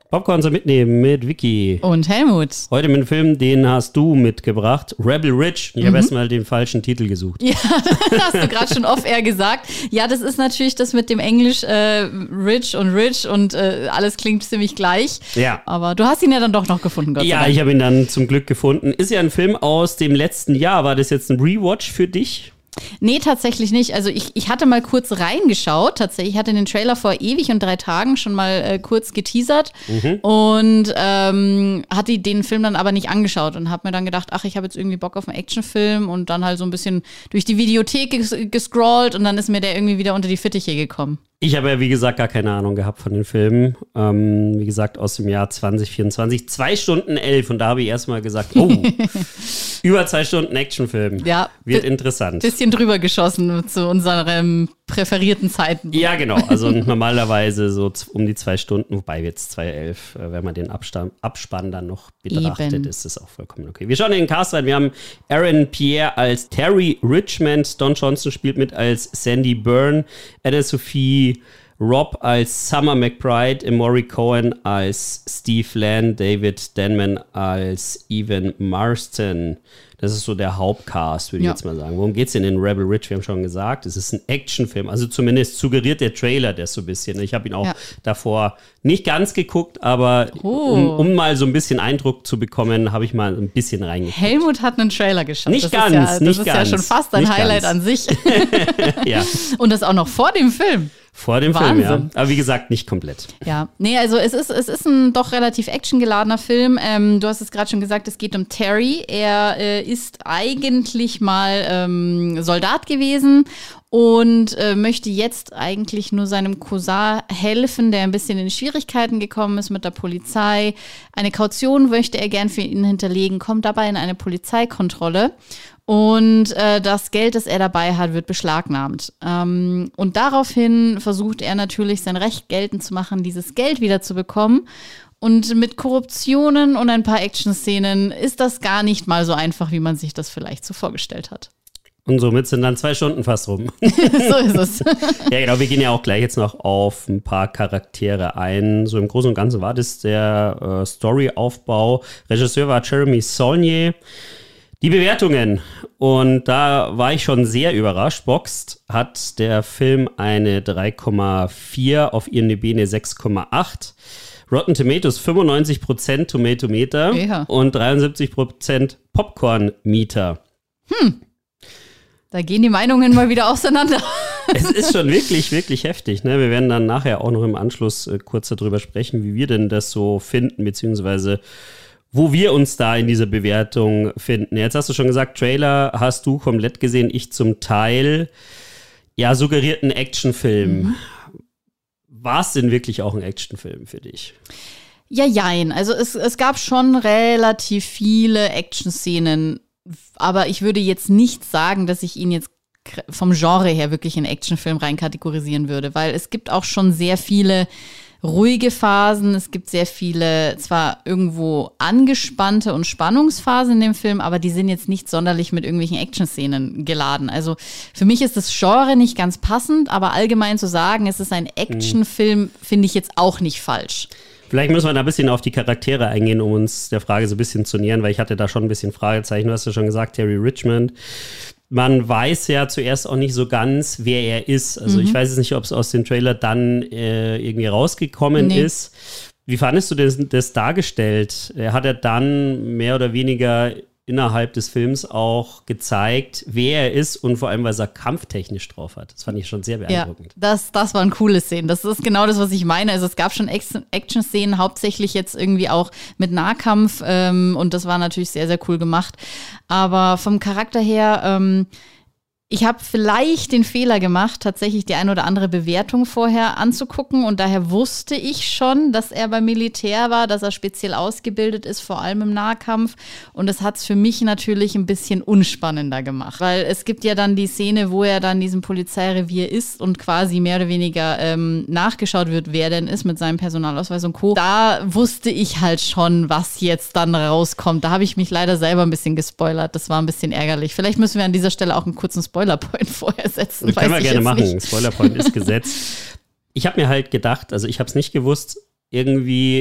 Popcorn zum Mitnehmen mit Vicky. Und Helmut. Heute mit einem Film, den hast du mitgebracht. Rebel Ridge. Ich habe erstmal den falschen Titel gesucht. Ja, das hast du gerade schon off-air gesagt. Ja, das ist natürlich das mit dem Englisch Rich und alles klingt ziemlich gleich. Ja. Aber du hast ihn ja dann doch noch gefunden, Gott sei Dank. Ja, ich habe ihn dann zum Glück gefunden. Ist ja ein Film aus dem letzten Jahr. War das jetzt ein Rewatch für dich? Nee, tatsächlich nicht. Also ich hatte mal kurz reingeschaut. Tatsächlich, ich hatte den Trailer vor ewig und 3 Tagen schon mal kurz geteasert und hatte den Film dann aber nicht angeschaut und habe mir dann gedacht, ach, ich habe jetzt irgendwie Bock auf einen Actionfilm und dann halt so ein bisschen durch die Videothek gescrollt und dann ist mir der irgendwie wieder unter die Fittiche gekommen. Ich habe ja, wie gesagt, gar keine Ahnung gehabt von den Filmen. Wie gesagt, aus dem Jahr 2024. 2 Stunden 11. Und da habe ich erstmal gesagt, oh, über 2 Stunden Actionfilm. Ja. Wird interessant. Bisschen drüber geschossen zu unseren präferierten Zeiten. Ja, genau. Also normalerweise so um die 2 Stunden, wobei jetzt 2:11, wenn man den Abspann dann noch betrachtet, ist das auch vollkommen okay. Wir schauen in den Cast rein. Wir haben Aaron Pierre als Terry Richmond, Don Johnson spielt mit als Sandy Byrne, Ada Sophie Robb als Summer McBride, Emory Cohen als Steve Lann, David Denman als Evan Marston. Das ist so der Hauptcast, würde ich jetzt mal sagen. Worum geht's denn in Rebel Ridge? Wir haben schon gesagt, es ist ein Actionfilm. Also zumindest suggeriert der Trailer das so ein bisschen. Ich habe ihn auch davor nicht ganz geguckt, aber um mal so ein bisschen Eindruck zu bekommen, habe ich mal ein bisschen reingeguckt. Helmut hat einen Trailer geschaut. Nicht ganz. Das ist ja schon fast ein Highlight an sich. Ja. Und das auch noch vor dem Film. Vor dem Wahnsinn. Film, ja. Aber wie gesagt, nicht komplett. Ja, nee, also es ist ein doch relativ actiongeladener Film. Du hast es gerade schon gesagt, es geht um Terry. Er ist eigentlich mal Soldat gewesen und möchte jetzt eigentlich nur seinem Cousin helfen, der ein bisschen in Schwierigkeiten gekommen ist mit der Polizei. Eine Kaution möchte er gern für ihn hinterlegen, kommt dabei in eine Polizeikontrolle. Und das Geld, das er dabei hat, wird beschlagnahmt. Und daraufhin versucht er natürlich sein Recht geltend zu machen, dieses Geld wieder zu bekommen. Und mit Korruptionen und ein paar Action-Szenen ist das gar nicht mal so einfach, wie man sich das vielleicht so vorgestellt hat. Und somit sind dann 2 Stunden fast rum. So ist es. Ja, genau. Wir gehen ja auch gleich jetzt noch auf ein paar Charaktere ein. So im Großen und Ganzen war das der Storyaufbau. Regisseur war Jeremy Saulnier. Die Bewertungen, und da war ich schon sehr überrascht. Boxed hat der Film eine 3,4, auf IMDb eine 6,8. Rotten Tomatoes 95% Tomatometer und 73% Popcorn-Meter. Da gehen die Meinungen mal wieder auseinander. Es ist schon wirklich, wirklich heftig. Ne? Wir werden dann nachher auch noch im Anschluss kurz darüber sprechen, wie wir denn das so finden, beziehungsweise wo wir uns da in dieser Bewertung finden. Jetzt hast du schon gesagt, Trailer hast du komplett gesehen, ich zum Teil. Ja, suggerierten Actionfilm. War es denn wirklich auch ein Actionfilm für dich? Ja, jein. Also es gab schon relativ viele Action-Szenen, aber ich würde jetzt nicht sagen, dass ich ihn jetzt vom Genre her wirklich in Actionfilm rein kategorisieren würde, weil es gibt auch schon sehr viele ruhige Phasen, es gibt sehr viele, zwar irgendwo angespannte und Spannungsphasen in dem Film, aber die sind jetzt nicht sonderlich mit irgendwelchen Action-Szenen geladen. Also für mich ist das Genre nicht ganz passend, aber allgemein zu sagen, es ist ein Actionfilm, finde ich jetzt auch nicht falsch. Vielleicht müssen wir da ein bisschen auf die Charaktere eingehen, um uns der Frage so ein bisschen zu nähern, weil ich hatte da schon ein bisschen Fragezeichen. Du hast ja schon gesagt, Terry Richmond. Man weiß ja zuerst auch nicht so ganz, wer er ist. Also ich weiß jetzt nicht, ob es aus dem Trailer dann irgendwie rausgekommen ist. Wie fandest du das dargestellt? Hat er dann mehr oder weniger innerhalb des Films auch gezeigt, wer er ist und vor allem, was er kampftechnisch drauf hat. Das fand ich schon sehr beeindruckend. Ja, das waren coole Szenen. Das ist genau das, was ich meine. Also es gab schon Action-Szenen, hauptsächlich jetzt irgendwie auch mit Nahkampf und das war natürlich sehr, sehr cool gemacht. Aber vom Charakter her, ich habe vielleicht den Fehler gemacht, tatsächlich die ein oder andere Bewertung vorher anzugucken und daher wusste ich schon, dass er beim Militär war, dass er speziell ausgebildet ist, vor allem im Nahkampf und das hat es für mich natürlich ein bisschen unspannender gemacht, weil es gibt ja dann die Szene, wo er dann in diesem Polizeirevier ist und quasi mehr oder weniger nachgeschaut wird, wer denn ist mit seinem Personalausweis und Co. Da wusste ich halt schon, was jetzt dann rauskommt. Da habe ich mich leider selber ein bisschen gespoilert, das war ein bisschen ärgerlich. Vielleicht müssen wir an dieser Stelle auch einen kurzen Spoilerpoint vorher setzen. Das können wir gerne machen. Spoilerpoint ist gesetzt. Ich habe mir halt gedacht, also ich habe es nicht gewusst, irgendwie,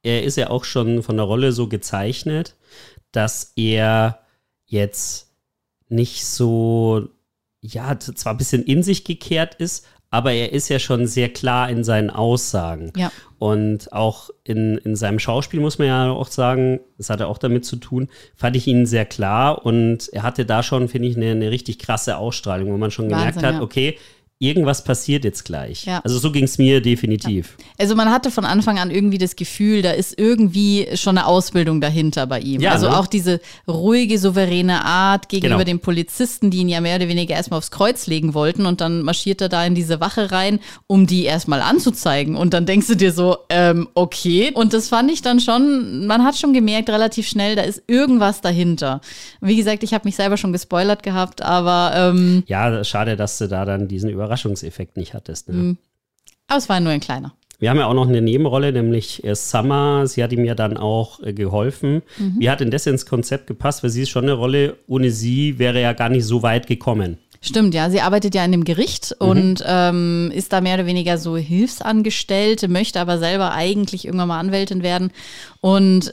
er ist ja auch schon von der Rolle so gezeichnet, dass er jetzt nicht so, ja, zwar ein bisschen in sich gekehrt ist, aber er ist ja schon sehr klar in seinen Aussagen. Ja. Und auch in seinem Schauspiel muss man ja auch sagen, das hatte auch damit zu tun, fand ich ihn sehr klar und er hatte da schon, finde ich, eine richtig krasse Ausstrahlung, wo man schon gemerkt hat, okay, irgendwas passiert jetzt gleich. Ja. Also so ging es mir definitiv. Ja. Also man hatte von Anfang an irgendwie das Gefühl, da ist irgendwie schon eine Ausbildung dahinter bei ihm. Ja, also auch diese ruhige, souveräne Art gegenüber den Polizisten, die ihn ja mehr oder weniger erstmal aufs Kreuz legen wollten und dann marschiert er da in diese Wache rein, um die erstmal anzuzeigen. Und dann denkst du dir so, okay. Und das fand ich dann schon, man hat schon gemerkt relativ schnell, da ist irgendwas dahinter. Wie gesagt, ich habe mich selber schon gespoilert gehabt, aber ja, schade, dass du da dann diesen Überraschungseffekt nicht hattest. Ne? Aber es war nur ein kleiner. Wir haben ja auch noch eine Nebenrolle, nämlich Summer. Sie hat ihm ja dann auch geholfen. Wie hat denn das ins Konzept gepasst? Weil sie ist schon eine Rolle, ohne sie wäre ja gar nicht so weit gekommen. Stimmt, ja. Sie arbeitet ja in dem Gericht und ist da mehr oder weniger so Hilfsangestellte, möchte aber selber eigentlich irgendwann mal Anwältin werden. Und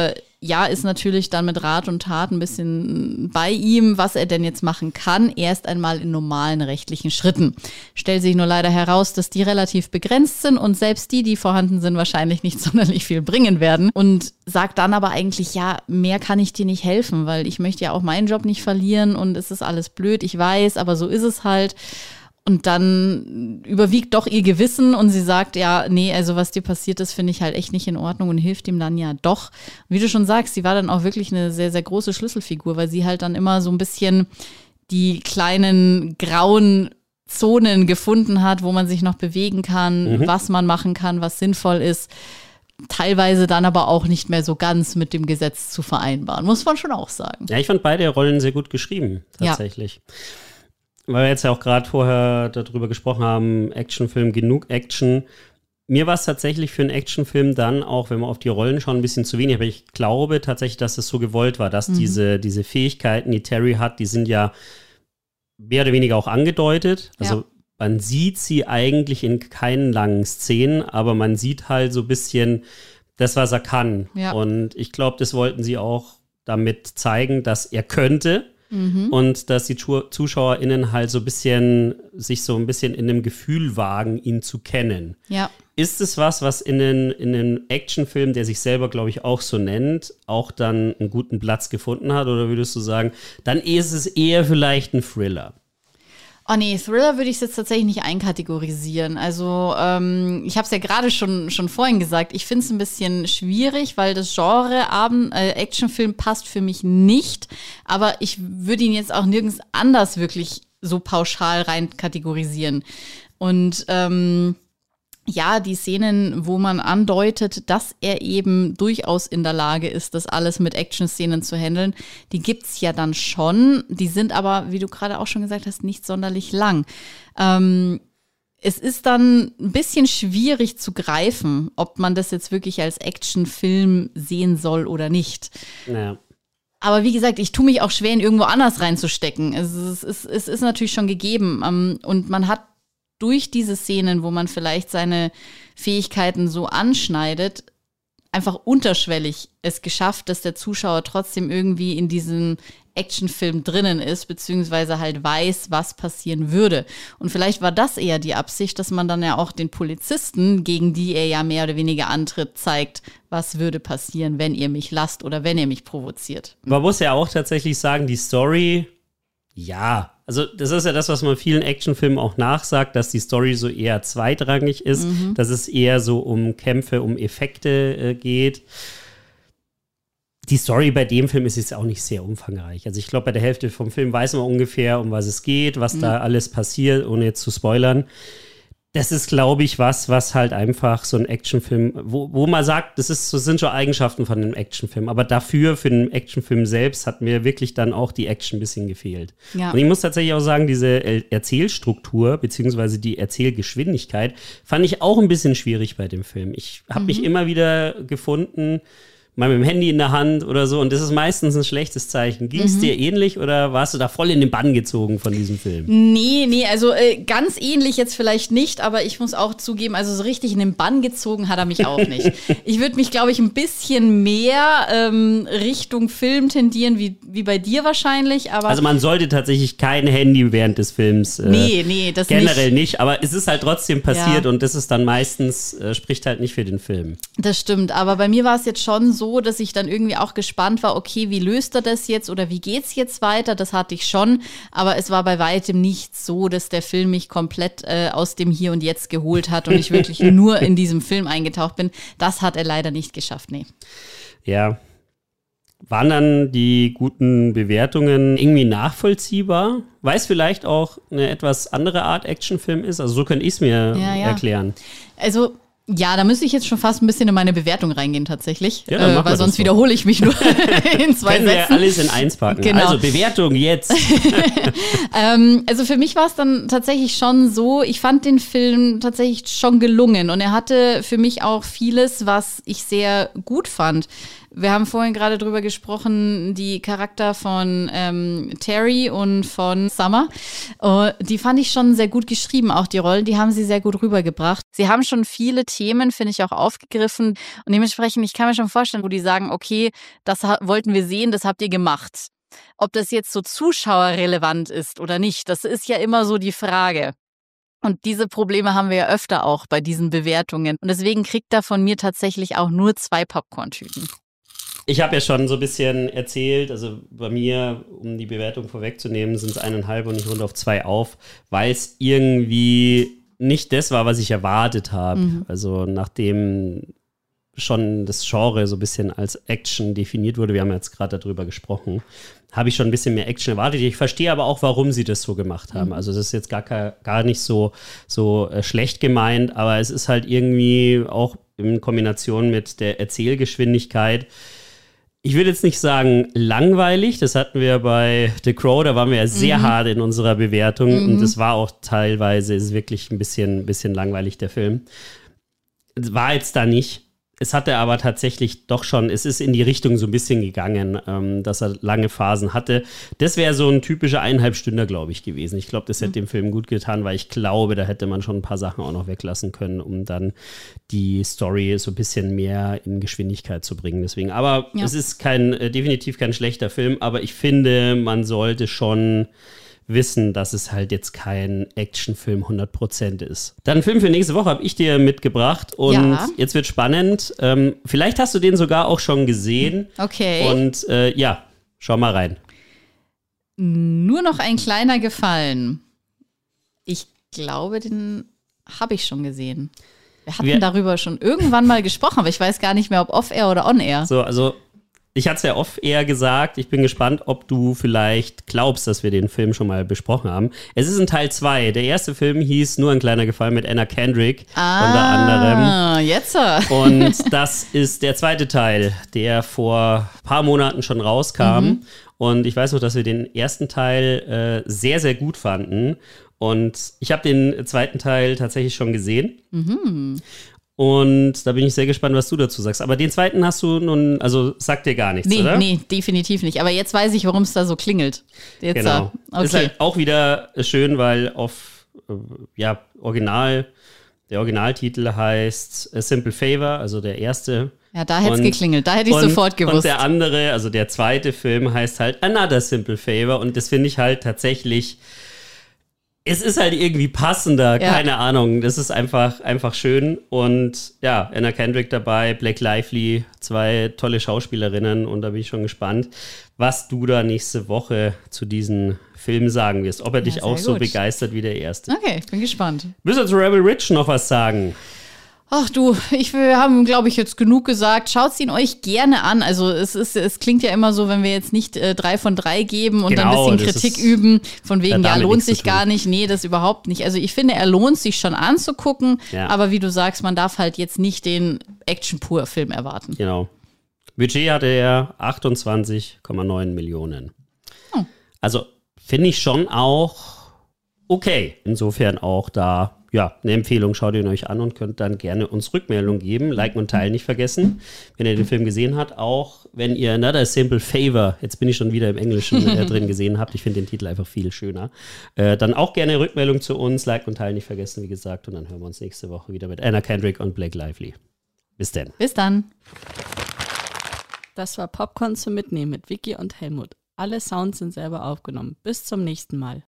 ja, ist natürlich dann mit Rat und Tat ein bisschen bei ihm, was er denn jetzt machen kann. Erst einmal in normalen rechtlichen Schritten. Stellt sich nur leider heraus, dass die relativ begrenzt sind und selbst die vorhanden sind, wahrscheinlich nicht sonderlich viel bringen werden. Und sagt dann aber eigentlich, ja, mehr kann ich dir nicht helfen, weil ich möchte ja auch meinen Job nicht verlieren und es ist alles blöd, ich weiß, aber so ist es halt. Und dann überwiegt doch ihr Gewissen und sie sagt, ja, nee, also was dir passiert ist, finde ich halt echt nicht in Ordnung und hilft ihm dann ja doch. Und wie du schon sagst, sie war dann auch wirklich eine sehr, sehr große Schlüsselfigur, weil sie halt dann immer so ein bisschen die kleinen grauen Zonen gefunden hat, wo man sich noch bewegen kann, was man machen kann, was sinnvoll ist. Teilweise dann aber auch nicht mehr so ganz mit dem Gesetz zu vereinbaren, muss man schon auch sagen. Ja, ich fand beide Rollen sehr gut geschrieben, tatsächlich. Ja. Weil wir jetzt ja auch gerade vorher darüber gesprochen haben, Actionfilm, genug Action. Mir war es tatsächlich für einen Actionfilm dann auch, wenn wir auf die Rollen schauen, ein bisschen zu wenig. Aber ich glaube tatsächlich, dass es so gewollt war, dass diese Fähigkeiten, die Terry hat, die sind ja mehr oder weniger auch angedeutet. Also man sieht sie eigentlich in keinen langen Szenen, aber man sieht halt so ein bisschen das, was er kann. Ja. Und ich glaube, das wollten sie auch damit zeigen, dass er könnte. Und dass die ZuschauerInnen halt sich so ein bisschen in dem Gefühl wagen, ihn zu kennen. Ja. Ist es was in einem Actionfilm, der sich selber, glaube ich, auch so nennt, auch dann einen guten Platz gefunden hat? Oder würdest du sagen, dann ist es eher vielleicht ein Thriller? Oh nee, Thriller würde ich es jetzt tatsächlich nicht einkategorisieren. Also ich habe es ja gerade schon vorhin gesagt, ich finde es ein bisschen schwierig, weil das Genre Actionfilm passt für mich nicht. Aber ich würde ihn jetzt auch nirgends anders wirklich so pauschal rein kategorisieren. Und ja, die Szenen, wo man andeutet, dass er eben durchaus in der Lage ist, das alles mit Action-Szenen zu handeln, die gibt's ja dann schon. Die sind aber, wie du gerade auch schon gesagt hast, nicht sonderlich lang. Es ist dann ein bisschen schwierig zu greifen, ob man das jetzt wirklich als Actionfilm sehen soll oder nicht. Ja. Aber wie gesagt, ich tue mich auch schwer, ihn irgendwo anders reinzustecken. Es ist natürlich schon gegeben. Und man hat durch diese Szenen, wo man vielleicht seine Fähigkeiten so anschneidet, einfach unterschwellig es geschafft, dass der Zuschauer trotzdem irgendwie in diesem Actionfilm drinnen ist, beziehungsweise halt weiß, was passieren würde. Und vielleicht war das eher die Absicht, dass man dann ja auch den Polizisten, gegen die er ja mehr oder weniger antritt, zeigt, was würde passieren, wenn ihr mich lasst oder wenn ihr mich provoziert. Man muss ja auch tatsächlich sagen, die Story, ja, also das ist ja das, was man vielen Actionfilmen auch nachsagt, dass die Story so eher zweitrangig ist, dass es eher so um Kämpfe, um Effekte geht. Die Story bei dem Film ist jetzt auch nicht sehr umfangreich. Also ich glaube, bei der Hälfte vom Film weiß man ungefähr, um was es geht, was da alles passiert, ohne jetzt zu spoilern. Das ist, glaube ich, was halt einfach so ein Actionfilm, wo man sagt, das sind schon Eigenschaften von einem Actionfilm. Aber dafür, für den Actionfilm selbst, hat mir wirklich dann auch die Action ein bisschen gefehlt. Ja. Und ich muss tatsächlich auch sagen, diese Erzählstruktur, beziehungsweise die Erzählgeschwindigkeit, fand ich auch ein bisschen schwierig bei dem Film. Ich habe mich immer wieder gefunden, mal mit dem Handy in der Hand oder so und das ist meistens ein schlechtes Zeichen. Ging es dir ähnlich oder warst du da voll in den Bann gezogen von diesem Film? Nee, also ganz ähnlich jetzt vielleicht nicht, aber ich muss auch zugeben, also so richtig in den Bann gezogen hat er mich auch nicht. Ich würde mich, glaube ich, ein bisschen mehr Richtung Film tendieren, wie bei dir wahrscheinlich, aber... Also man sollte tatsächlich kein Handy während des Films nee, das generell nicht, aber es ist halt trotzdem passiert und das ist dann meistens, spricht halt nicht für den Film. Das stimmt, aber bei mir war es jetzt schon so, dass ich dann irgendwie auch gespannt war, okay, wie löst er das jetzt oder wie geht's jetzt weiter? Das hatte ich schon, aber es war bei weitem nicht so, dass der Film mich komplett aus dem Hier und Jetzt geholt hat und ich wirklich nur in diesem Film eingetaucht bin. Das hat er leider nicht geschafft, nee. Ja. Waren dann die guten Bewertungen irgendwie nachvollziehbar? Weil es vielleicht auch eine etwas andere Art Actionfilm ist? Also so könnte ich es mir erklären. Also ja, da müsste ich jetzt schon fast ein bisschen in meine Bewertung reingehen tatsächlich, Ja, weil sonst wiederhole ich mich nur in 2 Können Sätzen. wir alles in eins packen. Genau. Also Bewertung jetzt. Also für mich war es dann tatsächlich schon so, ich fand den Film tatsächlich schon gelungen und er hatte für mich auch vieles, was ich sehr gut fand. Wir haben vorhin gerade drüber gesprochen, die Charakter von Terry und von Summer. Die fand ich schon sehr gut geschrieben, auch die Rollen, die haben sie sehr gut rübergebracht. Sie haben schon viele Themen, finde ich, auch aufgegriffen. Und dementsprechend, ich kann mir schon vorstellen, wo die sagen, okay, das wollten wir sehen, das habt ihr gemacht. Ob das jetzt so zuschauerrelevant ist oder nicht, das ist ja immer so die Frage. Und diese Probleme haben wir ja öfter auch bei diesen Bewertungen. Und deswegen kriegt er von mir tatsächlich auch nur 2 Popcorn-Tüten. Ich habe ja schon so ein bisschen erzählt, also bei mir, um die Bewertung vorwegzunehmen, sind es 1,5 und ich runde auf 2 auf, weil es irgendwie nicht das war, was ich erwartet habe. Also nachdem schon das Genre so ein bisschen als Action definiert wurde, wir haben jetzt gerade darüber gesprochen, habe ich schon ein bisschen mehr Action erwartet. Ich verstehe aber auch, warum sie das so gemacht haben. Also das ist jetzt gar nicht so schlecht gemeint, aber es ist halt irgendwie auch in Kombination mit der Erzählgeschwindigkeit, ich würde jetzt nicht sagen langweilig, das hatten wir bei The Crow, da waren wir ja sehr hart in unserer Bewertung und es war auch teilweise, ist wirklich ein bisschen langweilig, der Film. War jetzt da nicht. Es hatte aber tatsächlich doch schon, es ist in die Richtung so ein bisschen gegangen, dass er lange Phasen hatte. Das wäre so ein typischer 1,5 Stünder, glaube ich, gewesen. Ich glaube, das hätte dem Film gut getan, weil ich glaube, da hätte man schon ein paar Sachen auch noch weglassen können, um dann die Story so ein bisschen mehr in Geschwindigkeit zu bringen. Deswegen, aber es ist definitiv kein schlechter Film, aber ich finde, man sollte schon wissen, dass es halt jetzt kein Actionfilm 100% ist. Dann einen Film für nächste Woche habe ich dir mitgebracht und jetzt wird spannend. Vielleicht hast du den sogar auch schon gesehen. Okay. Und schau mal rein. Nur noch ein kleiner Gefallen. Ich glaube, den habe ich schon gesehen. Wir hatten darüber schon irgendwann mal gesprochen, aber ich weiß gar nicht mehr, ob off-air oder on-air. So, also ich hatte es ja off-air gesagt. Ich bin gespannt, ob du vielleicht glaubst, dass wir den Film schon mal besprochen haben. Es ist ein Teil 2. Der erste Film hieß Nur ein kleiner Gefallen mit Anna Kendrick. Unter anderem. Jetzt. Und das ist der zweite Teil, der vor ein paar Monaten schon rauskam. Und ich weiß noch, dass wir den ersten Teil sehr, sehr gut fanden. Und ich habe den zweiten Teil tatsächlich schon gesehen. Und da bin ich sehr gespannt, was du dazu sagst. Aber den zweiten hast du nun, also sagt dir gar nichts, oder? Nee, definitiv nicht. Aber jetzt weiß ich, warum es da so klingelt. Jetzt, genau. Okay. Ist halt auch wieder schön, weil der Originaltitel heißt A Simple Favor, also der erste. Ja, da hätte es geklingelt, da hätte ich sofort gewusst. Und der andere, also der zweite Film heißt halt Another Simple Favor und das finde ich halt tatsächlich, es ist halt irgendwie passender, keine Ahnung, das ist einfach schön und ja, Anna Kendrick dabei, Blake Lively, 2 tolle Schauspielerinnen und da bin ich schon gespannt, was du da nächste Woche zu diesem Film sagen wirst, ob er dich auch so begeistert wie der erste. Okay, ich bin gespannt. Willst du zu Rebel Ridge noch was sagen? Ach du, wir haben, glaube ich, jetzt genug gesagt. Schaut ihn euch gerne an. Also es klingt ja immer so, wenn wir jetzt nicht 3 von 3 geben und dann ein bisschen Kritik üben, von wegen, lohnt sich gar nicht. Nee, das überhaupt nicht. Also ich finde, er lohnt sich schon anzugucken, aber wie du sagst, man darf halt jetzt nicht den Action-Pur-Film erwarten. Genau. Budget hatte er 28,9 Millionen. Also finde ich schon auch okay. Insofern auch da ja, eine Empfehlung, schaut ihn euch an und könnt dann gerne uns Rückmeldung geben. Liken und teilen nicht vergessen, wenn ihr den Film gesehen habt. Auch wenn ihr Another Simple Favor, jetzt bin ich schon wieder im Englischen drin, gesehen habt. Ich finde den Titel einfach viel schöner. Dann auch gerne Rückmeldung zu uns. Liken und teilen nicht vergessen, wie gesagt. Und dann hören wir uns nächste Woche wieder mit Anna Kendrick und Blake Lively. Bis dann. Bis dann. Das war Popcorn zum Mitnehmen mit Vicky und Helmut. Alle Sounds sind selber aufgenommen. Bis zum nächsten Mal.